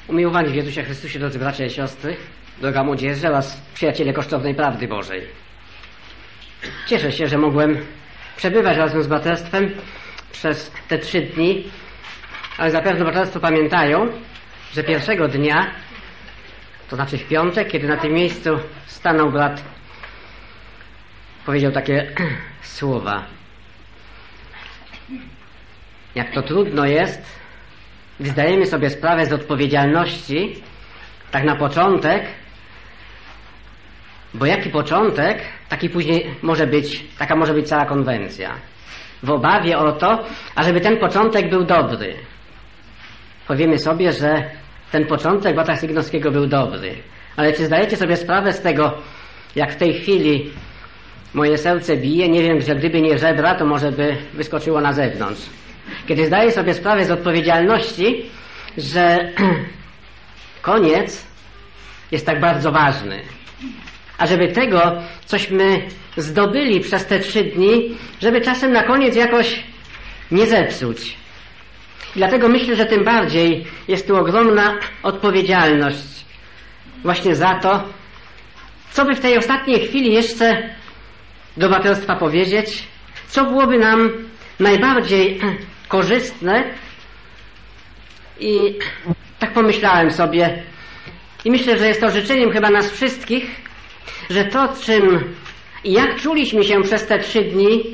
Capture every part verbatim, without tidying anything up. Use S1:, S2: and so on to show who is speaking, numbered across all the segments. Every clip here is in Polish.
S1: Umiłowani w Jezusie Chrystusie, drodzy bracia i siostry, droga młodzieży oraz przyjaciele kosztownej prawdy Bożej. Cieszę się, że mogłem przebywać razem z braterstwem przez te trzy dni, ale zapewne braterstwo pamiętają, że pierwszego dnia, to znaczy w piątek, kiedy na tym miejscu stanął brat, powiedział takie słowa. Jak to trudno jest, gdy zdajemy sobie sprawę z odpowiedzialności, tak na początek, bo jaki początek, taki później może być, taka może być cała konwencja. W obawie o to, ażeby ten początek był dobry. Powiemy sobie, że ten początek brata Sygnowskiego był dobry. Ale czy zdajecie sobie sprawę z tego, jak w tej chwili moje serce bije? Nie wiem, że gdyby nie żebra, to może by wyskoczyło na zewnątrz. Kiedy zdaję sobie sprawę z odpowiedzialności, że koniec jest tak bardzo ważny. A żeby tego, cośmy zdobyli przez te trzy dni, żeby czasem na koniec jakoś nie zepsuć. I dlatego myślę, że tym bardziej jest tu ogromna odpowiedzialność właśnie za to, co by w tej ostatniej chwili jeszcze do braterstwa powiedzieć, co byłoby nam najbardziej korzystne. I tak pomyślałem sobie i myślę, że jest to życzeniem chyba nas wszystkich, że to, czym i jak czuliśmy się przez te trzy dni,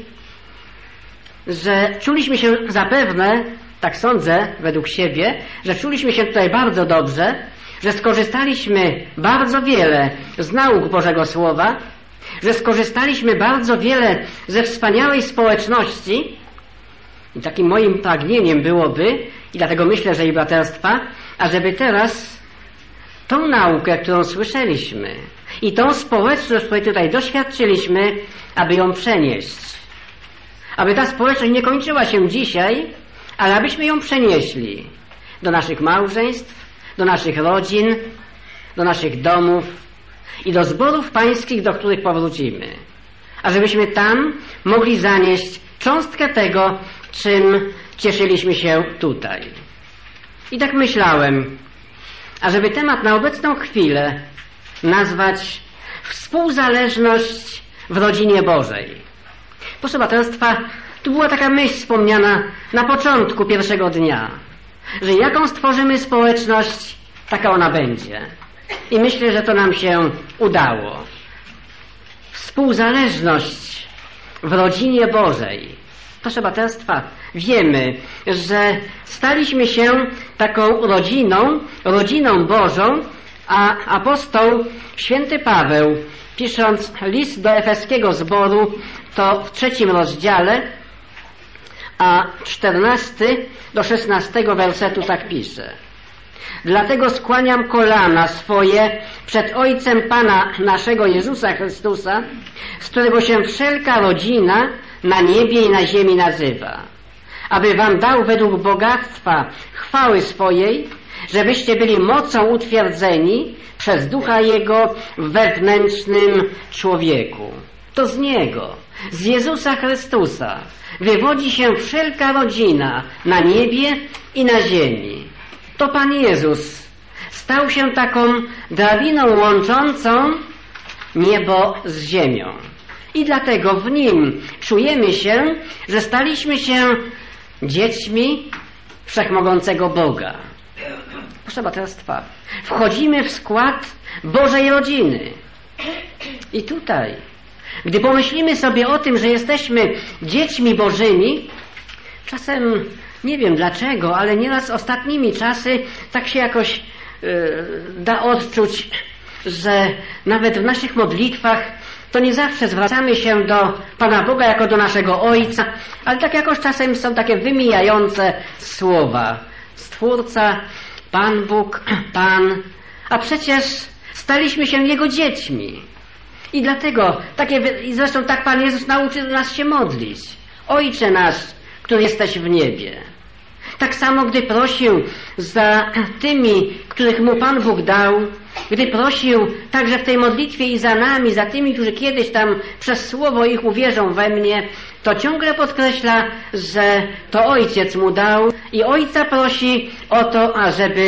S1: że czuliśmy się zapewne, tak sądzę według siebie, że czuliśmy się tutaj bardzo dobrze, że skorzystaliśmy bardzo wiele z nauk Bożego Słowa, że skorzystaliśmy bardzo wiele ze wspaniałej społeczności. I takim moim pragnieniem byłoby, i dlatego myślę, że i braterstwa, ażeby teraz tą naukę, którą słyszeliśmy i tą społeczność, której tutaj doświadczyliśmy, aby ją przenieść. Aby ta społeczność nie kończyła się dzisiaj, ale abyśmy ją przenieśli do naszych małżeństw, do naszych rodzin, do naszych domów i do zborów pańskich, do których powrócimy. A żebyśmy tam mogli zanieść cząstkę tego, czym cieszyliśmy się tutaj. I tak myślałem, ażeby temat na obecną chwilę nazwać współzależność w rodzinie Bożej. Proszę braterstwa, tu była taka myśl wspomniana na początku pierwszego dnia, że jaką stworzymy społeczność, taka ona będzie. I myślę, że to nam się udało. Współzależność w rodzinie Bożej. Proszę braterstwa, wiemy, że staliśmy się taką rodziną, rodziną Bożą, a apostoł święty Paweł, pisząc list do efeskiego zboru, to w trzecim rozdziale, a czternasty do szesnastego wersetu tak pisze. Dlatego skłaniam kolana swoje przed Ojcem Pana naszego Jezusa Chrystusa, z którego się wszelka rodzina na niebie i na ziemi nazywa, aby wam dał według bogactwa chwały swojej, żebyście byli mocą utwierdzeni przez Ducha Jego w wewnętrznym człowieku. To z Niego, z Jezusa Chrystusa, wywodzi się wszelka rodzina na niebie i na ziemi. To Pan Jezus stał się taką drabiną łączącą niebo z ziemią. I dlatego w Nim czujemy się, że staliśmy się dziećmi Wszechmogącego Boga. Proszę braterstwa, wchodzimy w skład Bożej rodziny. I tutaj, gdy pomyślimy sobie o tym, że jesteśmy dziećmi Bożymi, czasem nie wiem dlaczego, ale nieraz ostatnimi czasy tak się jakoś yy, da odczuć, że nawet w naszych modlitwach to nie zawsze zwracamy się do Pana Boga jako do naszego Ojca, ale tak jakoś czasem są takie wymijające słowa. Stwórca, Pan Bóg, Pan, a przecież staliśmy się Jego dziećmi. I dlatego, takie, i zresztą tak Pan Jezus nauczył nas się modlić. Ojcze nasz, który jesteś w niebie. Tak samo, gdy prosił za tymi, których mu Pan Bóg dał, gdy prosił także w tej modlitwie i za nami, za tymi, którzy kiedyś tam przez słowo ich uwierzą we mnie, to ciągle podkreśla, że to Ojciec mu dał i Ojca prosi o to, ażeby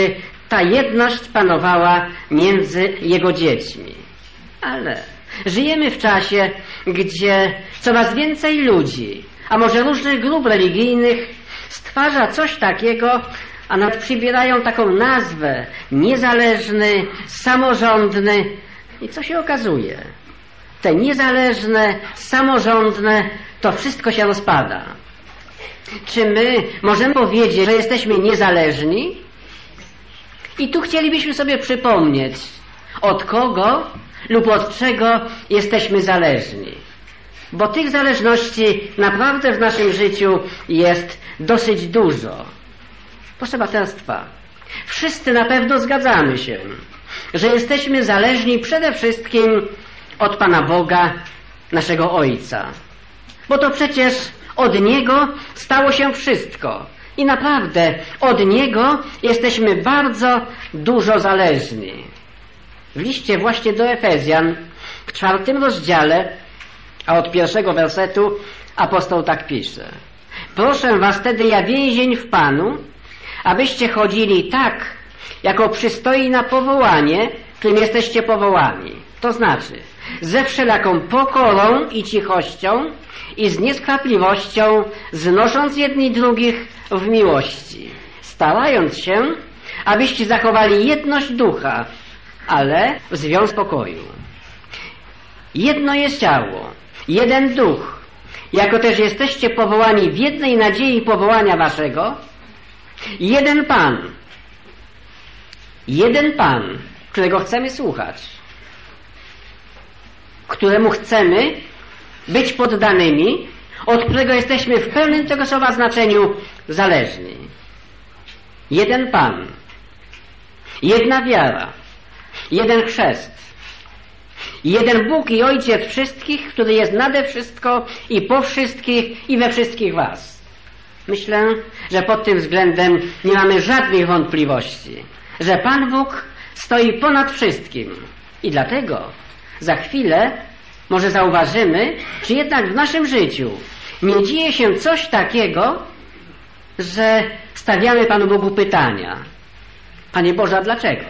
S1: ta jedność panowała między Jego dziećmi. Ale żyjemy w czasie, gdzie coraz więcej ludzi, a może różnych grup religijnych stwarza coś takiego, a nawet przybierają taką nazwę niezależny, samorządny. I co się okazuje? Te niezależne, samorządne, to wszystko się rozpada. Czy my możemy powiedzieć, że jesteśmy niezależni? I tu chcielibyśmy sobie przypomnieć, od kogo lub od czego jesteśmy zależni. Bo tych zależności naprawdę w naszym życiu jest dosyć dużo. Proszę Państwa, wszyscy na pewno zgadzamy się, że jesteśmy zależni przede wszystkim od Pana Boga, naszego Ojca. Bo to przecież od Niego stało się wszystko. I naprawdę od Niego jesteśmy bardzo dużo zależni. W liście właśnie do Efezjan, w czwartym rozdziale, a od pierwszego wersetu apostoł tak pisze. Proszę was tedy, ja więzień w Panu, abyście chodzili tak, jako przystoi na powołanie, którym jesteście powołani. To znaczy, ze wszelaką pokorą i cichością i z nieskwapliwością, znosząc jedni drugich w miłości, starając się, abyście zachowali jedność ducha, ale w związku pokoju. Jedno jest ciało, jeden duch, jako też jesteście powołani w jednej nadziei powołania waszego, jeden Pan, jeden Pan, którego chcemy słuchać, któremu chcemy być poddanymi, od którego jesteśmy w pełnym tego słowa znaczeniu zależni. Jeden Pan, jedna wiara, jeden chrzest, jeden Bóg i Ojciec wszystkich, który jest nade wszystko i po wszystkich i we wszystkich was. Myślę, że pod tym względem nie mamy żadnych wątpliwości, że Pan Bóg stoi ponad wszystkim. I dlatego za chwilę może zauważymy, czy jednak w naszym życiu nie dzieje się coś takiego, że stawiamy Panu Bogu pytania. Panie Boże, a dlaczego?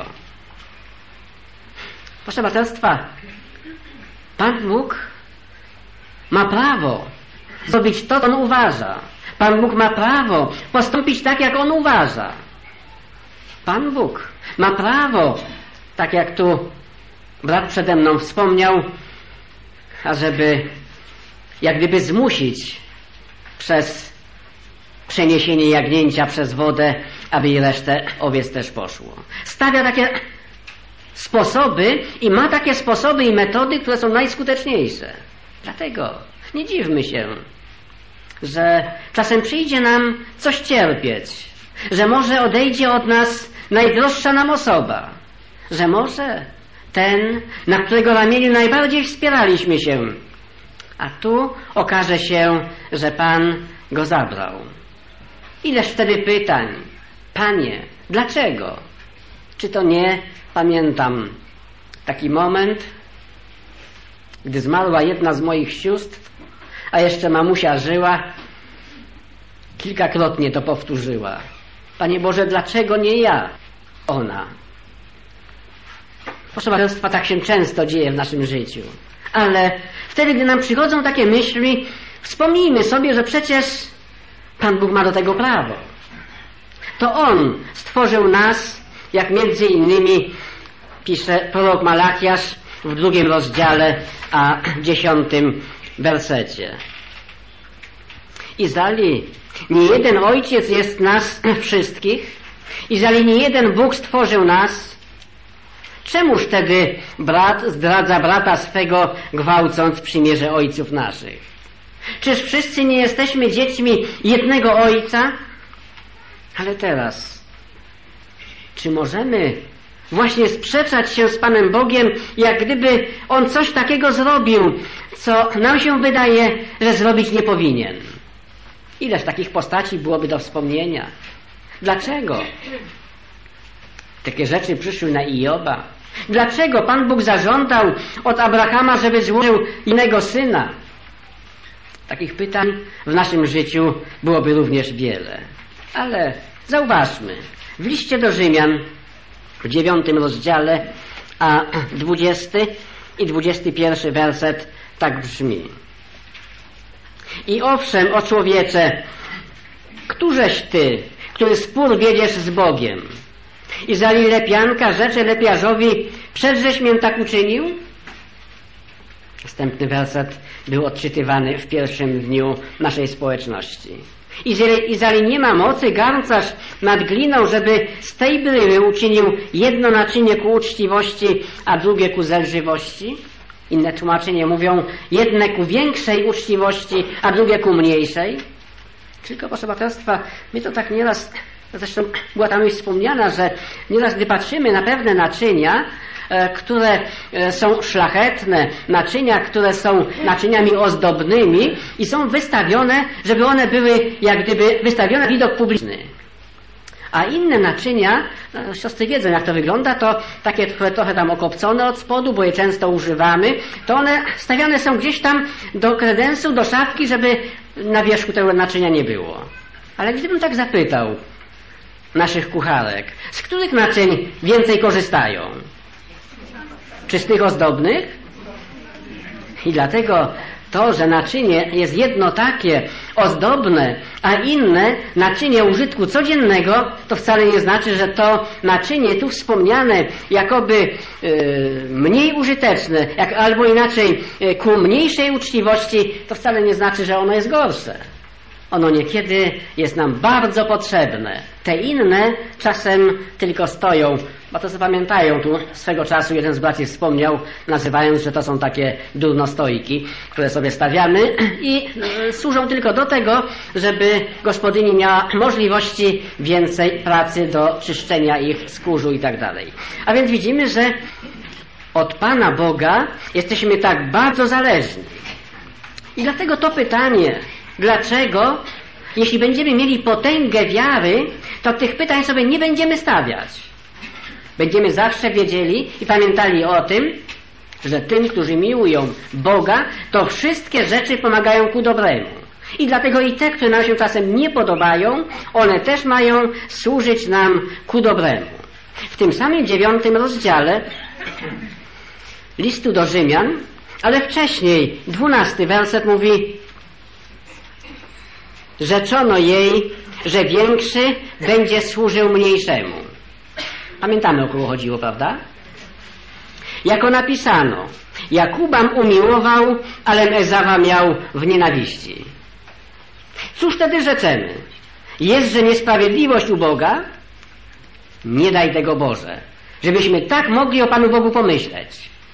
S1: Proszę Państwa, Pan Bóg ma prawo zrobić to, co On uważa. Pan Bóg ma prawo postąpić tak, jak On uważa. Pan Bóg ma prawo, tak jak tu brat przede mną wspomniał, ażeby jak gdyby zmusić przez przeniesienie jagnięcia przez wodę, aby i resztę owiec też poszło. Stawia takie sposoby i ma takie sposoby i metody, które są najskuteczniejsze. Dlatego nie dziwmy się, że czasem przyjdzie nam coś cierpieć, że może odejdzie od nas najdroższa nam osoba, że może ten, na którego ramieniu najbardziej wspieraliśmy się, a tu okaże się, że Pan go zabrał. Ileż wtedy pytań. Panie, dlaczego? Czy to nie, pamiętam taki moment, gdy zmarła jedna z moich sióstr, a jeszcze mamusia żyła, kilkakrotnie to powtórzyła. Panie Boże, dlaczego nie ja? Ona. Proszę Państwa, tak się często dzieje w naszym życiu. Ale wtedy, gdy nam przychodzą takie myśli, wspomnijmy sobie, że przecież Pan Bóg ma do tego prawo. To On stworzył nas, jak między innymi pisze prorok Malachiasz w drugim rozdziale, a dziesiątym wersecie. Izali nie jeden Ojciec jest nas wszystkich, izali nie jeden Bóg stworzył nas, czemuż wtedy brat zdradza brata swego, gwałcąc przymierze ojców naszych? Czyż wszyscy nie jesteśmy dziećmi jednego Ojca? Ale teraz, czy możemy właśnie sprzeczać się z Panem Bogiem, jak gdyby On coś takiego zrobił, co nam się wydaje, że zrobić nie powinien? Ileż takich postaci byłoby do wspomnienia? Dlaczego takie rzeczy przyszły na Ioba? Dlaczego Pan Bóg zażądał od Abrahama, żeby złożył innego syna? Takich pytań w naszym życiu byłoby również wiele. Ale zauważmy, w liście do Rzymian w dziewiątym rozdziale, a dwudziesty i dwudziesty pierwszy werset tak brzmi. I owszem, o człowiecze, któżeś ty, który spór wiedziesz z Bogiem? I zali lepianka rzecze lepiarzowi, przedżeś mię tak uczynił? Następny werset był odczytywany w pierwszym dniu naszej społeczności. I zali nie ma mocy garncarz nad gliną, żeby z tej bryły uczynił jedno naczynie ku uczciwości, a drugie ku zelżywości? Inne tłumaczenie mówią, jedne ku większej uczciwości, a drugie ku mniejszej. Tylko, proszę Państwa, my to tak nieraz, zresztą była tam już wspomniana, że nieraz gdy patrzymy na pewne naczynia, e, które e, są szlachetne, naczynia, które są naczyniami ozdobnymi i są wystawione, żeby one były jak gdyby wystawione na widok publiczny. A inne naczynia, no, siostry wiedzą jak to wygląda, to takie trochę, trochę tam okopcone od spodu, bo je często używamy, to one stawiane są gdzieś tam do kredensu, do szafki, żeby na wierzchu tego naczynia nie było. Ale gdybym tak zapytał naszych kucharek, z których naczyń więcej korzystają? Czy z tych ozdobnych? I dlatego to, że naczynie jest jedno takie ozdobne, a inne naczynie użytku codziennego, to wcale nie znaczy, że to naczynie tu wspomniane jakoby yy, mniej użyteczne, jak, albo inaczej yy, ku mniejszej uczciwości, to wcale nie znaczy, że ono jest gorsze. Ono niekiedy jest nam bardzo potrzebne. Te inne czasem tylko stoją, bo to zapamiętają tu swego czasu jeden z braci wspomniał, nazywając, że to są takie durnostojki, które sobie stawiamy i y, służą tylko do tego, żeby gospodyni miała możliwości więcej pracy do czyszczenia ich z kurzu i tak dalej. A więc widzimy, że od Pana Boga jesteśmy tak bardzo zależni. I dlatego to pytanie, dlaczego, jeśli będziemy mieli potęgę wiary, to tych pytań sobie nie będziemy stawiać. Będziemy zawsze wiedzieli i pamiętali o tym, że tym, którzy miłują Boga, to wszystkie rzeczy pomagają ku dobremu. I dlatego i te, które nam się czasem nie podobają, one też mają służyć nam ku dobremu. W tym samym dziewiątym rozdziale listu do Rzymian, ale wcześniej dwunasty werset mówi: rzeczono jej, że większy będzie służył mniejszemu. Pamiętamy, o kogo chodziło, prawda? Jako napisano, Jakubam umiłował, ale Ezawa miał w nienawiści. Cóż wtedy rzeczemy? Jest, że niesprawiedliwość u Boga? Nie daj tego, Boże, żebyśmy tak mogli o Panu Bogu pomyśleć.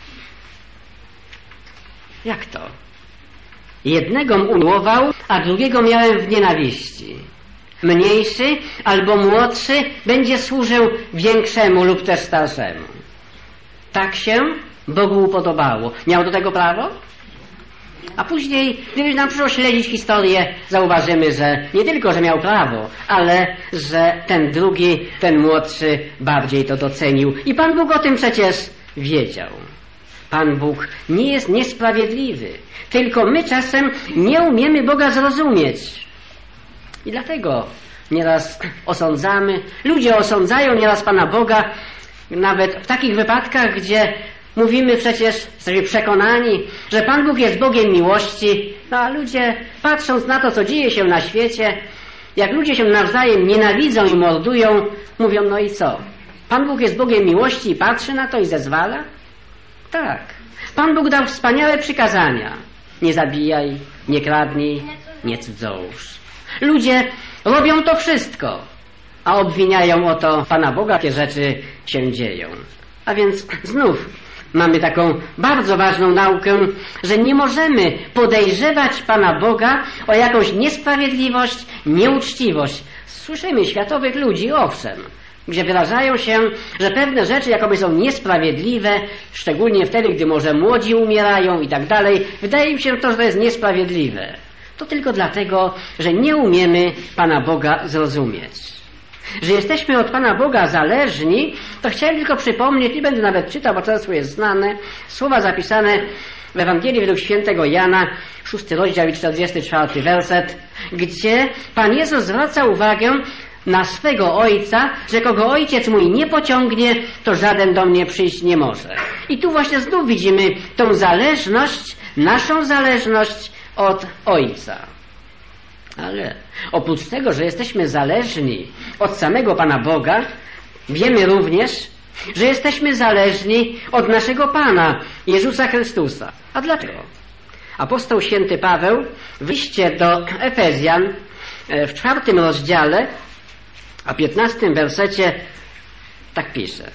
S1: Jak to? Jednego umiłował, a drugiego miałem w nienawiści. Mniejszy albo młodszy będzie służył większemu lub też starszemu. Tak się Bogu upodobało. Miał do tego prawo? A później, gdyby nam przyszło śledzić historię, zauważymy, że nie tylko, że miał prawo, ale że ten drugi, ten młodszy bardziej to docenił. I Pan Bóg o tym przecież wiedział. Pan Bóg nie jest niesprawiedliwy, tylko my czasem nie umiemy Boga zrozumieć. I dlatego nieraz osądzamy, ludzie osądzają nieraz Pana Boga, nawet w takich wypadkach, gdzie mówimy przecież, jesteśmy przekonani, że Pan Bóg jest Bogiem miłości, no a ludzie, patrząc na to, co dzieje się na świecie, jak ludzie się nawzajem nienawidzą i mordują, mówią, no i co? Pan Bóg jest Bogiem miłości i patrzy na to i zezwala? Tak. Pan Bóg dał wspaniałe przykazania. Nie zabijaj, nie kradnij, nie cudzołóż. Ludzie robią to wszystko, a obwiniają o to Pana Boga, jakie rzeczy się dzieją. A więc znów mamy taką bardzo ważną naukę, że nie możemy podejrzewać Pana Boga o jakąś niesprawiedliwość, nieuczciwość. Słyszymy światowych ludzi, owszem, gdzie wyrażają się, że pewne rzeczy jakoby są niesprawiedliwe, szczególnie wtedy, gdy może młodzi umierają i tak dalej. Wydaje mi się to, że to jest niesprawiedliwe. To tylko dlatego, że nie umiemy Pana Boga zrozumieć. Że jesteśmy od Pana Boga zależni, to chciałem tylko przypomnieć, nie będę nawet czytał, bo często jest znane, słowa zapisane w Ewangelii według świętego Jana, szósty rozdział i czterdziesty czwarty werset, gdzie Pan Jezus zwraca uwagę na swego ojca, że kogo ojciec mój nie pociągnie, to żaden do mnie przyjść nie może. I tu właśnie znów widzimy tą zależność, naszą zależność od ojca. Ale oprócz tego, że jesteśmy zależni od samego Pana Boga, wiemy również, że jesteśmy zależni od naszego Pana, Jezusa Chrystusa. A dlaczego? Apostoł święty Paweł w liście do Efezjan w czwartym rozdziale, a piętnastym wersecie tak pisze.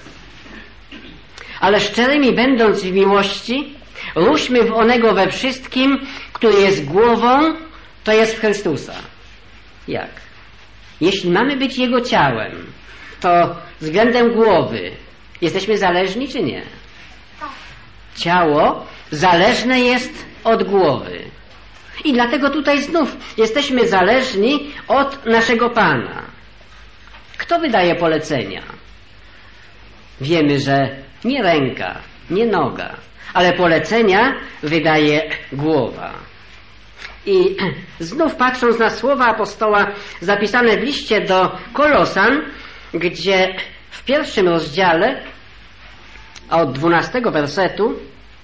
S1: Ale szczerymi będąc w miłości, ruszmy w onego we wszystkim, który jest głową, to jest w Chrystusa. Jak? Jeśli mamy być Jego ciałem, to względem głowy jesteśmy zależni czy nie? Ciało zależne jest od głowy. I dlatego tutaj znów jesteśmy zależni od naszego Pana. Kto wydaje polecenia? Wiemy, że nie ręka, nie noga, ale polecenia wydaje głowa. I znów patrząc na słowa apostoła zapisane w liście do Kolosan, gdzie w pierwszym rozdziale, a od dwunastego wersetu,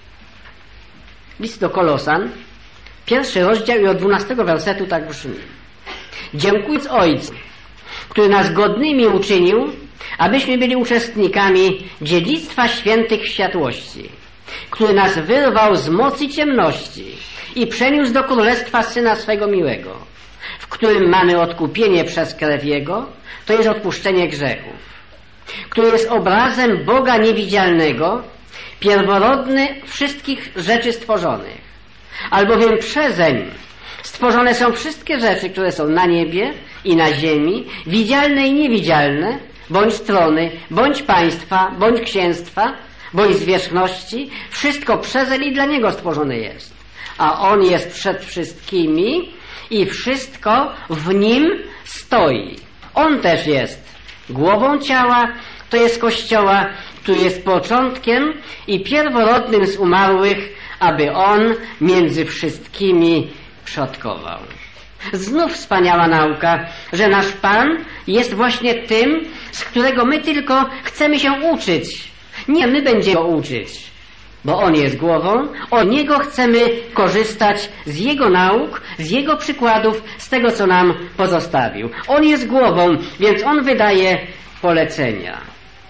S1: list do Kolosan, pierwszy rozdział i od dwunastego wersetu tak brzmi. Dziękując Ojcu, który nas godnymi uczynił, abyśmy byli uczestnikami dziedzictwa świętych w światłości, który nas wyrwał z mocy ciemności i przeniósł do królestwa Syna swego miłego, w którym mamy odkupienie przez krew Jego, to jest odpuszczenie grzechów, który jest obrazem Boga niewidzialnego, pierworodny wszystkich rzeczy stworzonych, albowiem przezeń stworzone są wszystkie rzeczy, które są na niebie i na ziemi, widzialne i niewidzialne, bądź trony, bądź państwa, bądź księstwa, bądź zwierzchności, wszystko przezeń i dla Niego stworzone jest. A On jest przed wszystkimi i wszystko w Nim stoi. On też jest głową ciała, to jest Kościoła, który jest początkiem i pierworodnym z umarłych, aby On między wszystkimi przodkował. Znów wspaniała nauka, że nasz Pan jest właśnie tym, z którego my tylko chcemy się uczyć. Nie my będziemy go uczyć, bo On jest głową, od Niego chcemy korzystać z Jego nauk, z Jego przykładów, z tego, co nam pozostawił. On jest głową, więc On wydaje polecenia.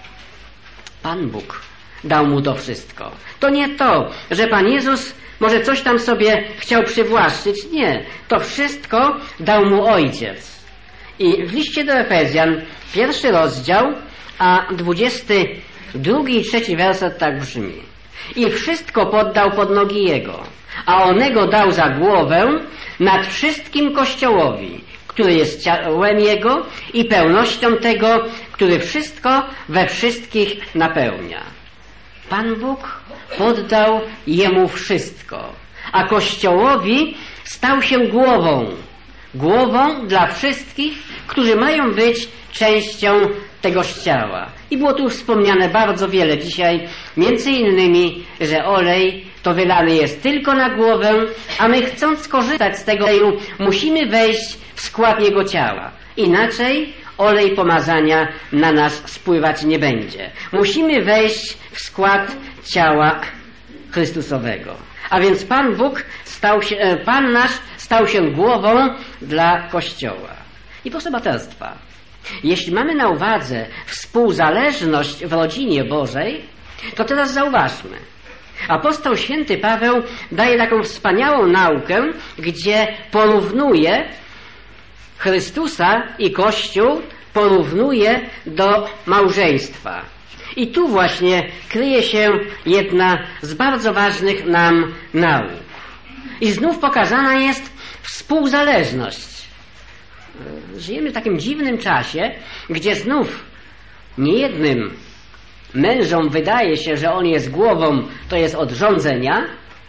S1: Pan Bóg dał mu to wszystko. To nie to, że Pan Jezus może coś tam sobie chciał przywłaszczyć. Nie, to wszystko dał mu Ojciec. I w liście do Efezjan, pierwszy rozdział, a dwudziesty drugi i trzeci werset tak brzmi. I wszystko poddał pod nogi Jego, a Onego dał za głowę nad wszystkim Kościołowi, który jest ciałem Jego i pełnością tego, który wszystko we wszystkich napełnia. Pan Bóg poddał Jemu wszystko, a Kościołowi stał się głową. Głową dla wszystkich, którzy mają być częścią tegoż ciała. I było tu już wspomniane bardzo wiele dzisiaj, między innymi, że olej to wylany jest tylko na głowę, a my chcąc skorzystać z tego oleju, musimy wejść w skład Jego ciała. Inaczej olej pomazania na nas spływać nie będzie. Musimy wejść w skład ciała Chrystusowego. A więc Pan Bóg stał się, Pan nasz stał się głową dla Kościoła. I proszę braterstwa, jeśli mamy na uwadze współzależność w rodzinie Bożej, to teraz zauważmy. Apostoł święty Paweł daje taką wspaniałą naukę, gdzie porównuje Chrystusa i Kościół, porównuje do małżeństwa. I tu właśnie kryje się jedna z bardzo ważnych nam nauk. I znów pokazana jest współzależność. Żyjemy w takim dziwnym czasie, gdzie znów niejednym mężom wydaje się, że on jest głową, to jest od rządzenia.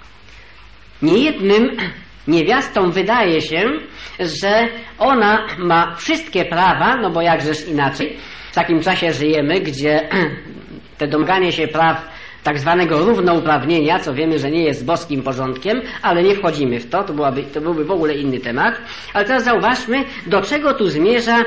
S1: Niejednym niewiastom wydaje się, że ona ma wszystkie prawa, no bo jakżeż inaczej. W takim czasie żyjemy, gdzie te domaganie się praw tak zwanego równouprawnienia, co wiemy, że nie jest boskim porządkiem, ale nie wchodzimy w to, to, byłaby, to byłby w ogóle inny temat. Ale teraz zauważmy, do czego tu zmierza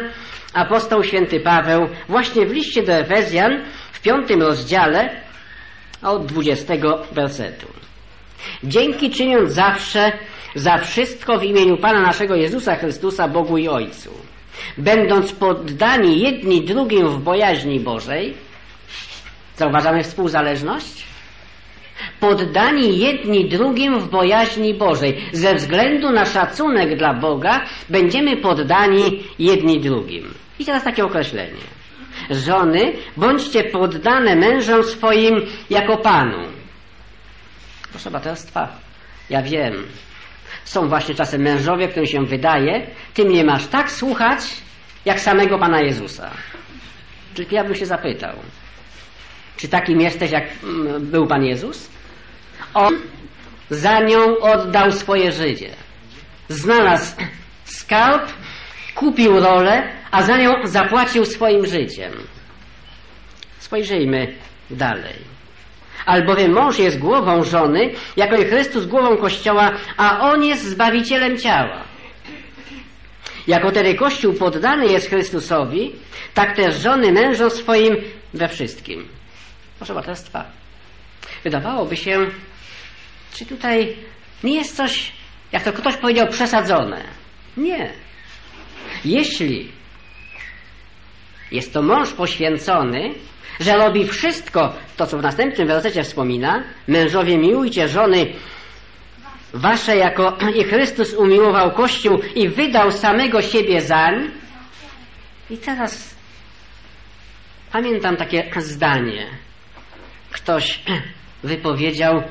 S1: apostoł święty Paweł właśnie w liście do Efezjan w piątym rozdziale od dwudziestego wersetu. Dzięki czyniąc zawsze za wszystko w imieniu Pana naszego Jezusa Chrystusa, Bogu i Ojcu, będąc poddani jedni drugim w bojaźni Bożej. Zauważamy współzależność? Poddani jedni drugim w bojaźni Bożej. Ze względu na szacunek dla Boga będziemy poddani jedni drugim. I teraz takie określenie. Żony, bądźcie poddane mężom swoim jako Panu. Proszę braterstwa, ja wiem, są właśnie czasem mężowie, którym się wydaje, ty mnie masz tak słuchać, jak samego Pana Jezusa. Czyli ja bym się zapytał, czy takim jesteś, jak był Pan Jezus? On za nią oddał swoje życie. Znalazł skarb, kupił rolę, a za nią zapłacił swoim życiem. Spojrzyjmy dalej. Albowiem mąż jest głową żony, jako i Chrystus głową Kościoła, a On jest Zbawicielem ciała. Jako tedy Kościół poddany jest Chrystusowi, tak też żony mężom swoim we wszystkim. Proszę braterstwa, wydawałoby się, czy tutaj nie jest coś, jak to ktoś powiedział, przesadzone. Nie. Jeśli jest to mąż poświęcony, że robi wszystko to, co w następnym wersecie wspomina, mężowie miłujcie żony wasze, jako i Chrystus umiłował Kościół i wydał samego siebie zań. I teraz pamiętam takie zdanie. Ktoś wypowiedział,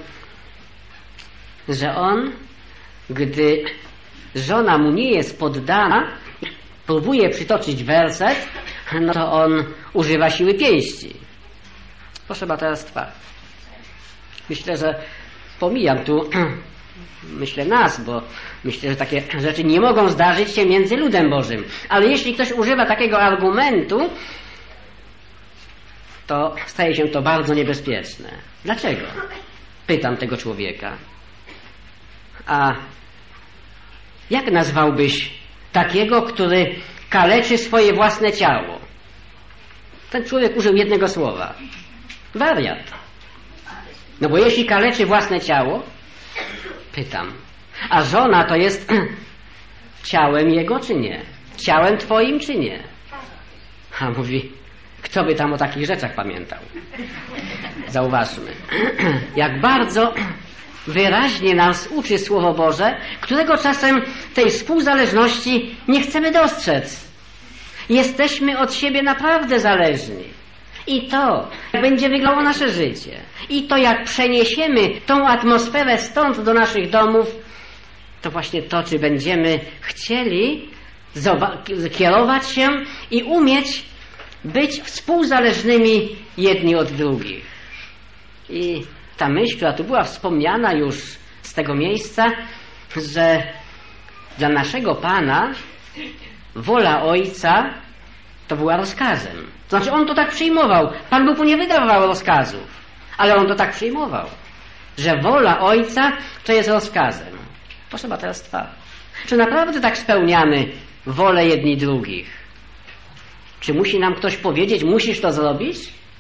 S1: że on, gdy żona mu nie jest poddana, próbuje przytoczyć werset, no to on używa siły pięści. Proszę braterstwa, myślę, że pomijam tu, myślę nas, bo myślę, że takie rzeczy nie mogą zdarzyć się między ludem Bożym. Ale jeśli ktoś używa takiego argumentu, to staje się to bardzo niebezpieczne. Dlaczego? Pytam tego człowieka. A jak nazwałbyś takiego, który kaleczy swoje własne ciało? Ten człowiek użył jednego słowa. Wariat. No bo jeśli kaleczy własne ciało, pytam, a żona to jest ciałem jego czy nie? Ciałem twoim czy nie? A mówi, kto by tam o takich rzeczach pamiętał? Zauważmy, jak bardzo wyraźnie nas uczy Słowo Boże, którego czasem tej współzależności nie chcemy dostrzec. Jesteśmy od siebie naprawdę zależni. I to, jak będzie wyglądało nasze życie, i to, jak przeniesiemy tą atmosferę stąd do naszych domów, to właśnie to, czy będziemy chcieli kierować się i umieć być współzależnymi jedni od drugich. I ta myśl, która tu była wspomniana już z tego miejsca, że dla naszego Pana wola Ojca to była rozkazem. To znaczy on to tak przyjmował. Pan Bóg mu nie wydawał rozkazów, ale on to tak przyjmował, że wola Ojca to jest rozkazem. Proszę braterstwa, czy naprawdę tak spełniamy wolę jedni drugich? Czy musi nam ktoś powiedzieć, musisz to zrobić?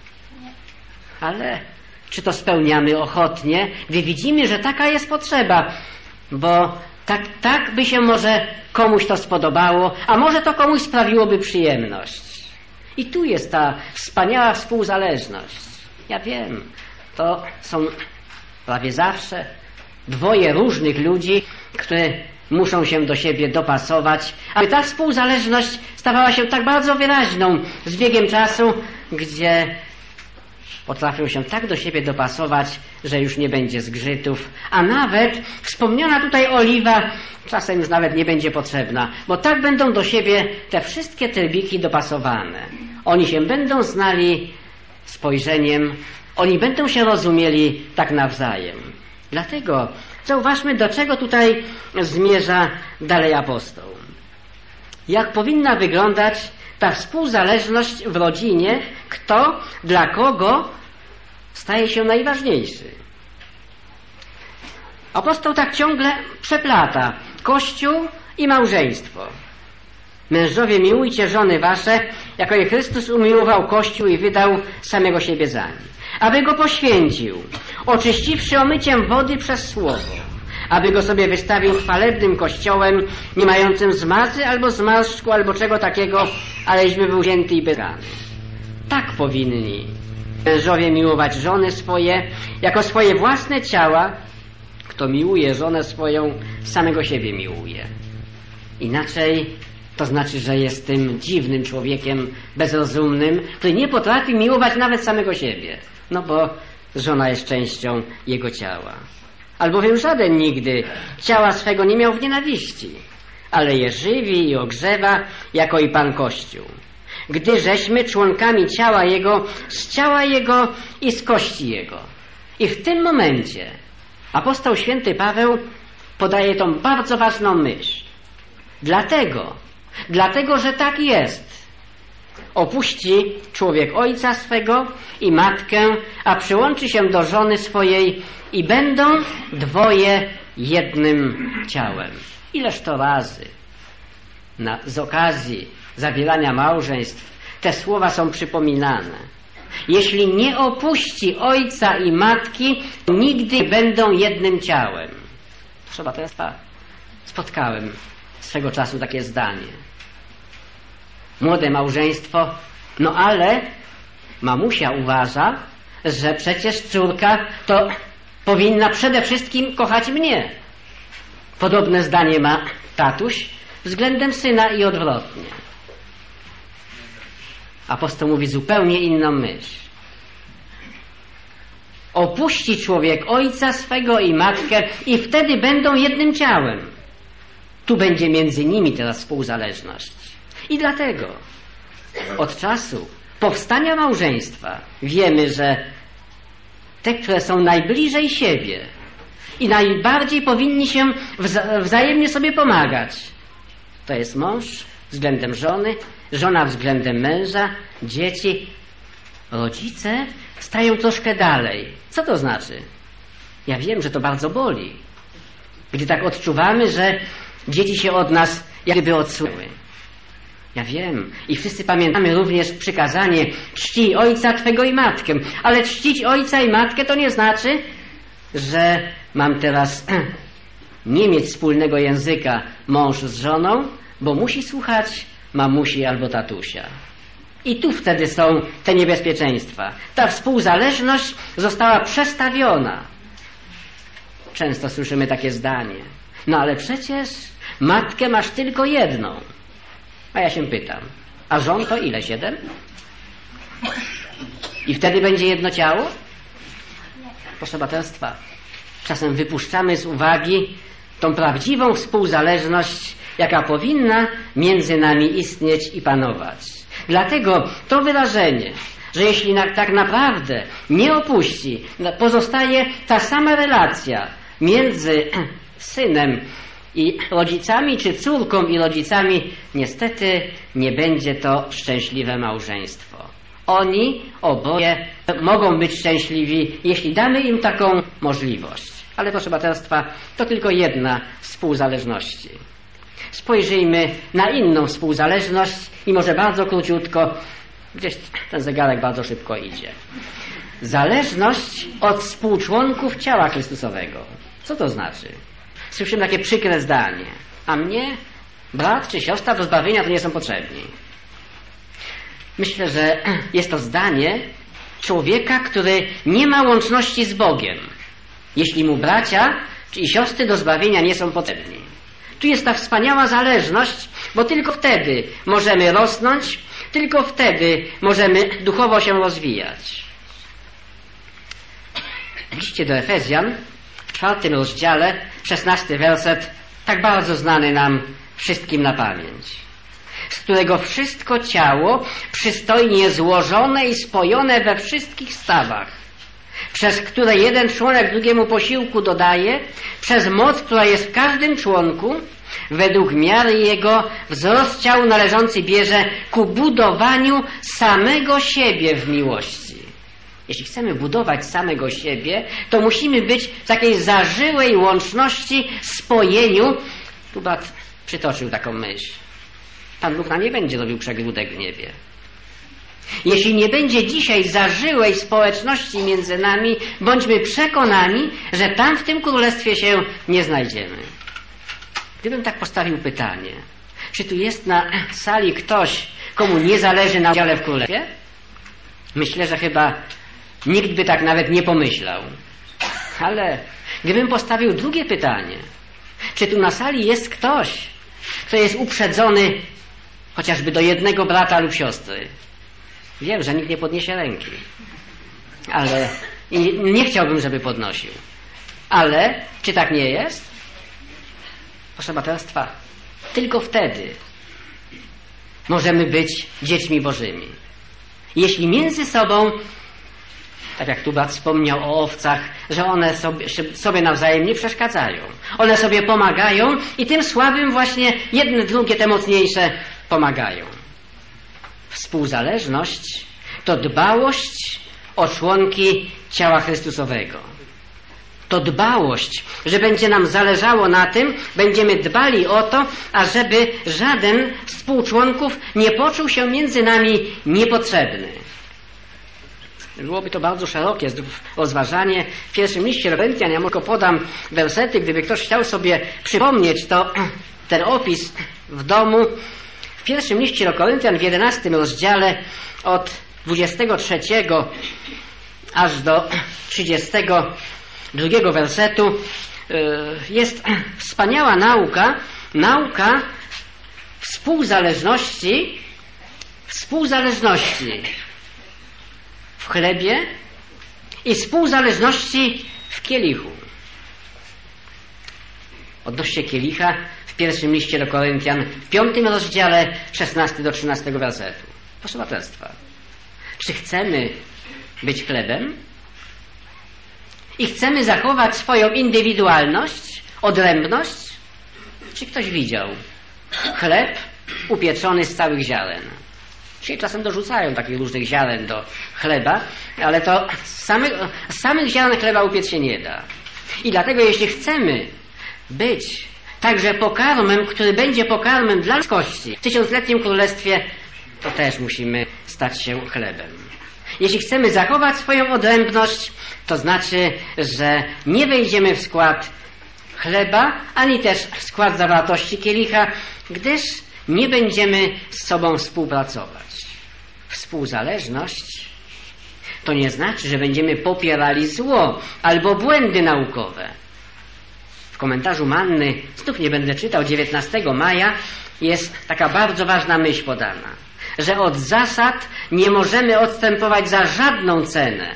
S1: Ale czy to spełniamy ochotnie, gdy widzimy, że taka jest potrzeba, bo tak, tak by się może komuś to spodobało, a może to komuś sprawiłoby przyjemność. I tu jest ta wspaniała współzależność. Ja wiem, to są prawie zawsze dwoje różnych ludzi, które muszą się do siebie dopasować, aby ta współzależność stawała się tak bardzo wyraźną z biegiem czasu, gdzie potrafią się tak do siebie dopasować, że już nie będzie zgrzytów, a nawet wspomniana tutaj oliwa czasem już nawet nie będzie potrzebna, bo tak będą do siebie te wszystkie trybiki dopasowane. Oni się będą znali spojrzeniem, oni będą się rozumieli tak nawzajem. Dlatego zauważmy, do czego tutaj zmierza dalej apostoł. Jak powinna wyglądać ta współzależność w rodzinie, kto dla kogo staje się najważniejszy. Apostoł tak ciągle przeplata Kościół i małżeństwo. Mężowie, miłujcie żony wasze, jako i Chrystus umiłował Kościół i wydał samego siebie za nie, aby go poświęcił, oczyściwszy omyciem wody przez słowo, aby go sobie wystawił chwalebnym kościołem, nie mającym zmazy albo zmarszczku, albo czego takiego, aleśmy był wzięty i bezrany. Tak powinni mężowie miłować żony swoje, jako swoje własne ciała. Kto miłuje żonę swoją, samego siebie miłuje. Inaczej to znaczy, że jest tym dziwnym człowiekiem, bezrozumnym, który nie potrafi miłować nawet samego siebie. No bo żona jest częścią jego ciała. Albowiem żaden nigdy ciała swego nie miał w nienawiści, ale je żywi i ogrzewa, jako i Pan Kościół. Gdy żeśmy członkami ciała Jego, z ciała Jego i z kości Jego. I w tym momencie apostoł święty Paweł podaje tą bardzo ważną myśl. Dlatego, dlatego, że tak jest, opuści człowiek ojca swego i matkę, a przyłączy się do żony swojej i będą dwoje jednym ciałem. Ileż to razy na, z okazji zawierania małżeństw te słowa są przypominane. Jeśli nie opuści ojca i matki, nigdy będą jednym ciałem. Proszę Państwa, spotkałem swego czasu takie zdanie. Młode małżeństwo, no ale mamusia uważa, że przecież córka to powinna przede wszystkim kochać mnie. Podobne zdanie ma tatuś względem syna i odwrotnie. Apostoł mówi zupełnie inną myśl. Opuści człowiek ojca swego i matkę i wtedy będą jednym ciałem. Tu będzie między nimi teraz współzależność. I dlatego od czasu powstania małżeństwa wiemy, że te, które są najbliżej siebie i najbardziej powinni się wza- wzajemnie sobie pomagać, to jest mąż względem żony, żona względem męża, dzieci. Rodzice stają troszkę dalej. Co to znaczy? Ja wiem, że to bardzo boli, gdy tak odczuwamy, że dzieci się od nas jakby odsunęły. Ja wiem i wszyscy pamiętamy również przykazanie: czcij ojca twego i matkę. Ale czcić ojca i matkę to nie znaczy, że mam teraz nie mieć wspólnego języka mąż z żoną, bo musi słuchać mamusi albo tatusia. I tu wtedy są te niebezpieczeństwa. Ta współzależność została przestawiona. Często słyszymy takie zdanie: no ale przecież matkę masz tylko jedną. A ja się pytam, a żon to ile? Siedem? I wtedy będzie jedno ciało? Proszę Państwa, czasem wypuszczamy z uwagi tą prawdziwą współzależność, jaka powinna między nami istnieć i panować. Dlatego to wyrażenie, że jeśli na, tak naprawdę nie opuści, pozostaje ta sama relacja między synem i rodzicami, czy córką i rodzicami, niestety nie będzie to szczęśliwe małżeństwo. Oni oboje mogą być szczęśliwi, jeśli damy im taką możliwość. Ale proszę Państwa, to tylko jedna z współzależności. Spojrzyjmy na inną współzależność i może bardzo króciutko, gdzieś ten zegarek bardzo szybko idzie. Zależność od współczłonków ciała Chrystusowego. Co to znaczy? Słyszymy takie przykre zdanie: a mnie brat czy siostra do zbawienia to nie są potrzebni. Myślę, że jest to zdanie człowieka, który nie ma łączności z Bogiem, jeśli mu bracia czy siostry do zbawienia nie są potrzebni. Tu jest ta wspaniała zależność, bo tylko wtedy możemy rosnąć, tylko wtedy możemy duchowo się rozwijać. W liście do Efezjan w czwartym rozdziale, szesnasty werset, tak bardzo znany nam wszystkim na pamięć: z którego wszystko ciało przystojnie złożone i spojone we wszystkich stawach, przez które jeden członek drugiemu posiłku dodaje, przez moc, która jest w każdym członku, według miary jego wzrost ciału należący bierze ku budowaniu samego siebie w miłości. Jeśli chcemy budować samego siebie, to musimy być w takiej zażyłej łączności, spojeniu. Tu brat przytoczył taką myśl. Pan Bóg nam nie będzie robił przegródek w niebie. Jeśli nie będzie dzisiaj zażyłej społeczności między nami, bądźmy przekonani, że tam w tym królestwie się nie znajdziemy. Gdybym tak postawił pytanie, czy tu jest na sali ktoś, komu nie zależy na udziale w królestwie? Myślę, że chyba nikt by tak nawet nie pomyślał. Ale gdybym postawił drugie pytanie, czy tu na sali jest ktoś, kto jest uprzedzony chociażby do jednego brata lub siostry? Wiem, że nikt nie podniesie ręki, ale i nie chciałbym, żeby podnosił. Ale czy tak nie jest? Proszę braterstwa, tylko wtedy możemy być dziećmi Bożymi. Jeśli między sobą, tak jak tu brat wspomniał o owcach, że one sobie, sobie nawzajem nie przeszkadzają. One sobie pomagają i tym słabym właśnie jedne drugie, te mocniejsze pomagają. Współzależność to dbałość o członki ciała Chrystusowego. To dbałość, że będzie nam zależało na tym, będziemy dbali o to, ażeby żaden z współczłonków nie poczuł się między nami niepotrzebny. Byłoby to bardzo szerokie rozważanie. W pierwszym liście do Koryntian, ja tylko podam wersety, gdyby ktoś chciał sobie przypomnieć to, ten opis w domu. W pierwszym liście do Koryntian w jedenastym rozdziale od dwudziestego trzeciego aż do trzydziestego drugiego wersetu jest wspaniała nauka, nauka współzależności, współzależności w chlebie i współzależności w kielichu. Odnośnie kielicha w pierwszym liście do Koryntian w piątym rozdziale szesnastego do trzynastego wersetu. Proszę braterstwa, czy chcemy być chlebem i chcemy zachować swoją indywidualność, odrębność? Czy ktoś widział chleb upieczony z całych ziaren? Dzisiaj czasem dorzucają takich różnych ziaren do chleba, ale to z samych, z samych ziaren chleba upiec się nie da. I dlatego jeśli chcemy być także pokarmem, który będzie pokarmem dla ludzkości w tysiącletnim królestwie, to też musimy stać się chlebem. Jeśli chcemy zachować swoją odrębność, to znaczy, że nie wejdziemy w skład chleba, ani też w skład zawartości kielicha, gdyż nie będziemy z sobą współpracować. Współzależność to nie znaczy, że będziemy popierali zło albo błędy naukowe. W komentarzu Manny, znów nie będę czytał, dziewiętnastego maja, jest taka bardzo ważna myśl podana, że od zasad nie możemy odstępować za żadną cenę,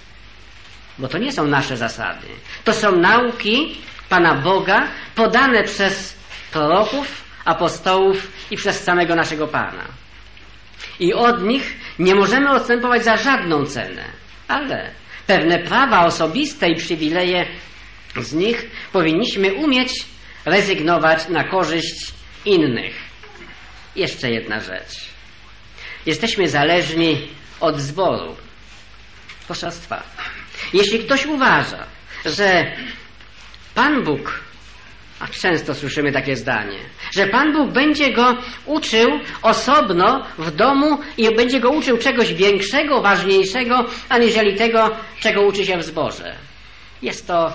S1: bo to nie są nasze zasady. To są nauki Pana Boga podane przez proroków, apostołów i przez samego naszego Pana. I od nich nie możemy odstępować za żadną cenę, ale pewne prawa osobiste i przywileje z nich powinniśmy umieć rezygnować na korzyść innych. Jeszcze jedna rzecz. Jesteśmy zależni od zboru. Poselstwa. Jeśli ktoś uważa, że Pan Bóg, a często słyszymy takie zdanie, że Pan Bóg będzie go uczył osobno w domu i będzie go uczył czegoś większego, ważniejszego, aniżeli tego, czego uczy się w zborze. Jest to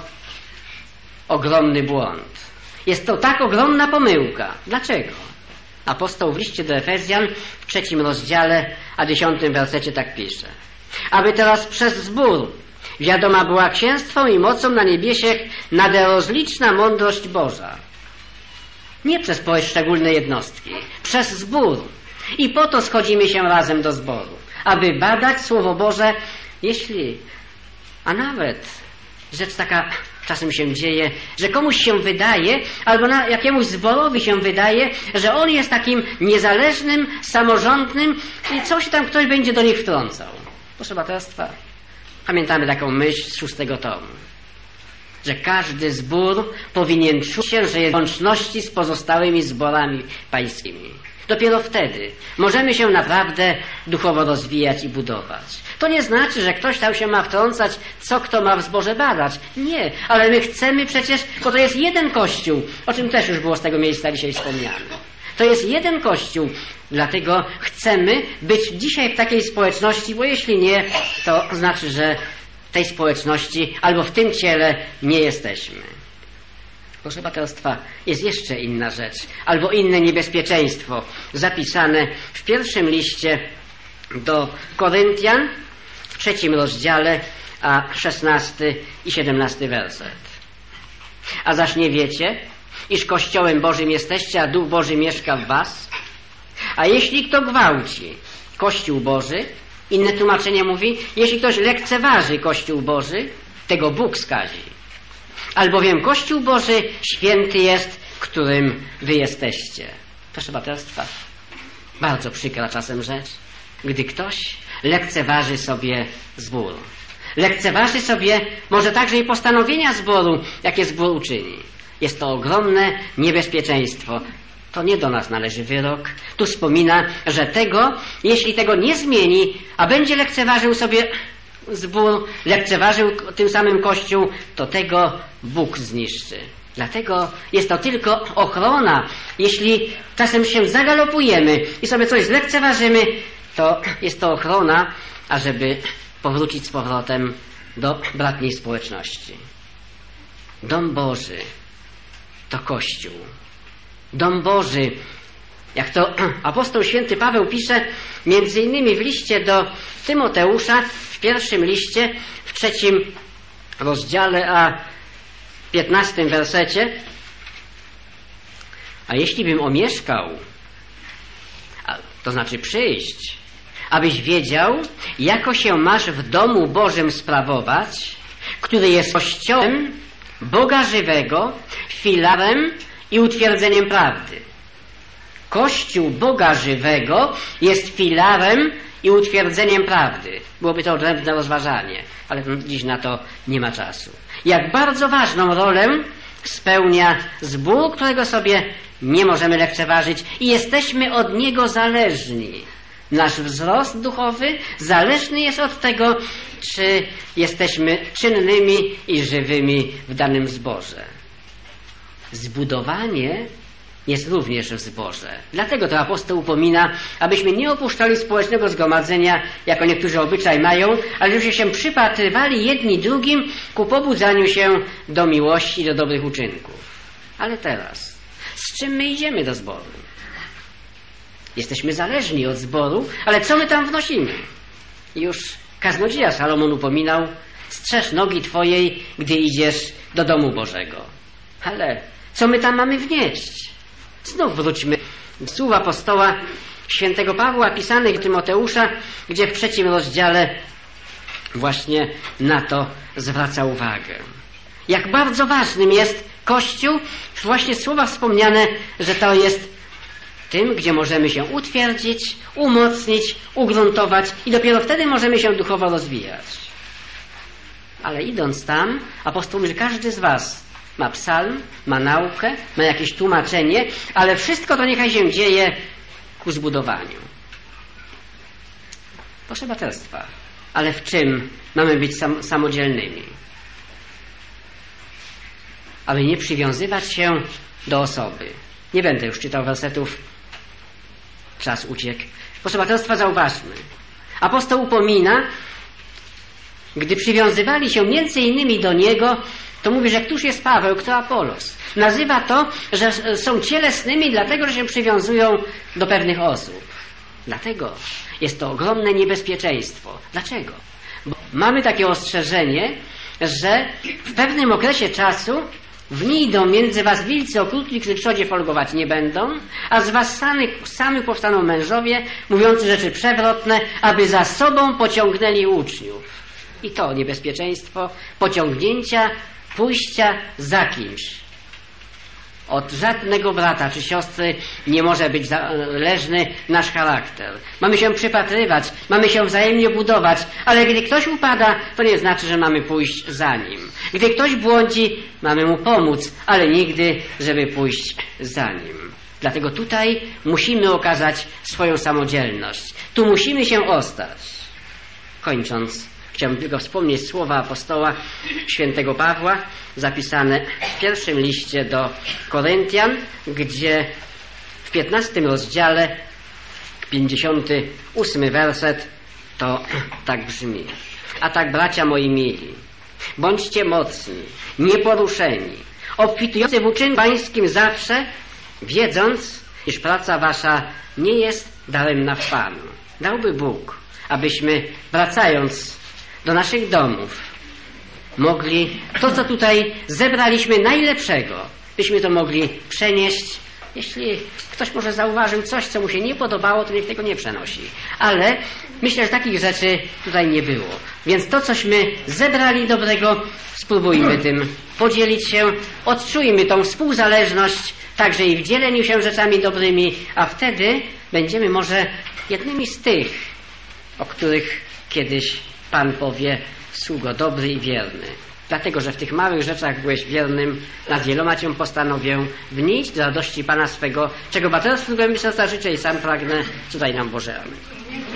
S1: ogromny błąd. Jest to tak ogromna pomyłka. Dlaczego? Apostoł w liście do Efezjan w trzecim rozdziale, a dziesiątym wersecie tak pisze. Aby teraz przez zbór wiadoma była księstwą i mocą na niebiesiech naderozliczna mądrość Boża. Nie przez poszczególne jednostki, przez zbór. I po to schodzimy się razem do zboru, aby badać Słowo Boże, jeśli, a nawet rzecz taka czasem się dzieje, że komuś się wydaje, albo na jakiemuś zborowi się wydaje, że on jest takim niezależnym, samorządnym i coś tam ktoś będzie do nich wtrącał. Proszę braterstwa, pamiętamy taką myśl z szóstego tomu, że każdy zbór powinien czuć się, że jest w łączności z pozostałymi zborami pańskimi. Dopiero wtedy możemy się naprawdę duchowo rozwijać i budować. To nie znaczy, że ktoś tam się ma wtrącać, co kto ma w zborze badać. Nie, ale my chcemy przecież, bo to jest jeden Kościół, o czym też już było z tego miejsca dzisiaj wspomniane. To jest jeden Kościół. Dlatego chcemy być dzisiaj w takiej społeczności, bo jeśli nie, to znaczy, że w tej społeczności albo w tym ciele nie jesteśmy. Proszę braterstwa, jest jeszcze inna rzecz, albo inne niebezpieczeństwo zapisane w pierwszym liście do Koryntian, w trzecim rozdziale, a szesnasty i siedemnasty werset. A zaś nie wiecie, iż Kościołem Bożym jesteście, a Duch Boży mieszka w was? A jeśli kto gwałci Kościół Boży, inne tłumaczenie mówi, jeśli ktoś lekceważy Kościół Boży, tego Bóg skazi. Albowiem Kościół Boży święty jest, którym wy jesteście. Proszę braterstwa, bardzo przykra czasem rzecz, gdy ktoś lekceważy sobie zbór. Lekceważy sobie może także i postanowienia zboru, jakie zbór uczyni. Jest to ogromne niebezpieczeństwo. To nie do nas należy wyrok. Tu wspomina, że tego, jeśli tego nie zmieni, a będzie lekceważył sobie zbór, lekceważył tym samym Kościół, to tego Bóg zniszczy. Dlatego jest to tylko ochrona. Jeśli czasem się zagalopujemy i sobie coś zlekceważymy, to jest to ochrona, ażeby powrócić z powrotem do bratniej społeczności. Dom Boży to Kościół. Dom Boży, jak to apostoł święty Paweł pisze, między innymi w liście do Tymoteusza, w pierwszym liście, w trzecim rozdziale, a piętnastym wersecie. A jeśli bym omieszkał, to znaczy przyjść, abyś wiedział, jako się masz w domu Bożym sprawować, który jest Kościołem Boga żywego, filarem i utwierdzeniem prawdy. Kościół Boga żywego jest filarem i utwierdzeniem prawdy. Byłoby to odrębne rozważanie, ale dziś na to nie ma czasu. Jak bardzo ważną rolę spełnia zbór, którego sobie nie możemy lekceważyć i jesteśmy od niego zależni. Nasz wzrost duchowy zależny jest od tego, czy jesteśmy czynnymi i żywymi w danym zborze. Zbudowanie jest również w zborze. Dlatego to apostoł upomina, abyśmy nie opuszczali społecznego zgromadzenia, jako niektórzy obyczaj mają, ale żebyśmy się przypatrywali jedni drugim ku pobudzaniu się do miłości i do dobrych uczynków. Ale teraz, z czym my idziemy do zboru? Jesteśmy zależni od zboru, ale co my tam wnosimy? Już kaznodzieja Salomon upominał, strzeż nogi twojej, gdy idziesz do domu Bożego. Ale co my tam mamy wnieść? Znów wróćmy do słów apostoła świętego Pawła pisanych do Tymoteusza, gdzie w trzecim rozdziale właśnie na to zwraca uwagę. Jak bardzo ważnym jest Kościół, właśnie słowa wspomniane, że to jest tym, gdzie możemy się utwierdzić, umocnić, ugruntować i dopiero wtedy możemy się duchowo rozwijać. Ale idąc tam, apostoł mówi, że każdy z was ma psalm, ma naukę, ma jakieś tłumaczenie, ale wszystko to niechaj się dzieje ku zbudowaniu. Proszę braterstwa, ale w czym mamy być sam, samodzielnymi? Aby nie przywiązywać się do osoby. Nie będę już czytał wersetów, czas uciekł. Proszę braterstwa, zauważmy. Apostoł upomina, gdy przywiązywali się między innymi do niego, to mówi, że któż jest Paweł, kto Apolos. Nazywa to, że są cielesnymi, dlatego, że się przywiązują do pewnych osób. Dlatego jest to ogromne niebezpieczeństwo. Dlaczego? Bo mamy takie ostrzeżenie, że w pewnym okresie czasu wnidą między was wilcy okrutni, którzy trzodzie folgować nie będą, a z was samych, samych powstaną mężowie, mówiący rzeczy przewrotne, aby za sobą pociągnęli uczniów. I to niebezpieczeństwo pociągnięcia, pójścia za kimś. Od żadnego brata czy siostry nie może być zależny nasz charakter. Mamy się przypatrywać, mamy się wzajemnie budować, ale gdy ktoś upada, to nie znaczy, że mamy pójść za nim. Gdy ktoś błądzi, mamy mu pomóc, ale nigdy, żeby pójść za nim. Dlatego tutaj musimy okazać swoją samodzielność. Tu musimy się ostać. Kończąc, chciałbym tylko wspomnieć słowa apostoła świętego Pawła, zapisane w pierwszym liście do Koryntian, gdzie w w piętnastym rozdziale, pięćdziesiąty ósmy werset, to tak brzmi. A tak, bracia moi mili, bądźcie mocni, nieporuszeni, obfitujący w uczynku pańskim zawsze, wiedząc, iż praca wasza nie jest daremna w Panu. Dałby Bóg, abyśmy, wracając do naszych domów, mogli to, co tutaj zebraliśmy najlepszego, byśmy to mogli przenieść. Jeśli ktoś może zauważył coś, co mu się nie podobało, to niech tego nie przenosi. Ale myślę, że takich rzeczy tutaj nie było. Więc to, cośmy zebrali dobrego, spróbujmy tym podzielić się, odczujmy tą współzależność, także i w dzieleniu się rzeczami dobrymi, a wtedy będziemy może jednymi z tych, o których kiedyś Pan powie: sługo dobry i wierny. Dlatego, że w tych małych rzeczach byłeś wiernym, nad wieloma Cię postanowię wnieść do radości Pana swego, czego bardzo z tego myślę życzę i sam pragnę. Cudaj nam Boże. Amen.